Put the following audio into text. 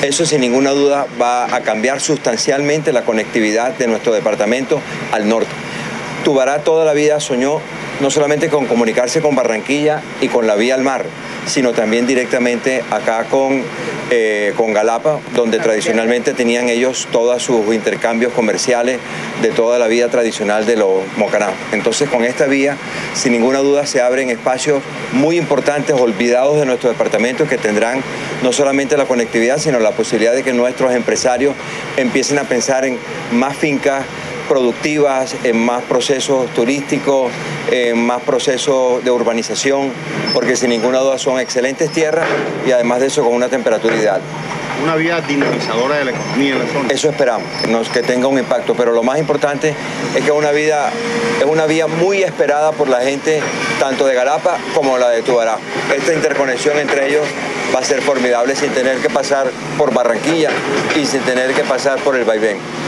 Eso sin ninguna duda va a cambiar sustancialmente la conectividad de nuestro departamento al norte. Tubará toda la vida soñó no solamente con comunicarse con Barranquilla y con la vía al mar, sino también directamente acá con Galapa, donde tradicionalmente tenían ellos todos sus intercambios comerciales de toda la vida tradicional de los mocanaos. Entonces, con esta vía, sin ninguna duda, se abren espacios muy importantes, olvidados de nuestro departamento, que tendrán no solamente la conectividad, sino la posibilidad de que nuestros empresarios empiecen a pensar en más fincas productivas, en más procesos turísticos, en más procesos de urbanización, porque sin ninguna duda son excelentes tierras y además de eso con una temperatura ideal. Una vía dinamizadora de la economía en la zona. Eso esperamos, que tenga un impacto, pero lo más importante es que es una vía muy esperada por la gente, tanto de Galapa como la de Tubará. Esta interconexión entre ellos va a ser formidable sin tener que pasar por Barranquilla y sin tener que pasar por el vaivén.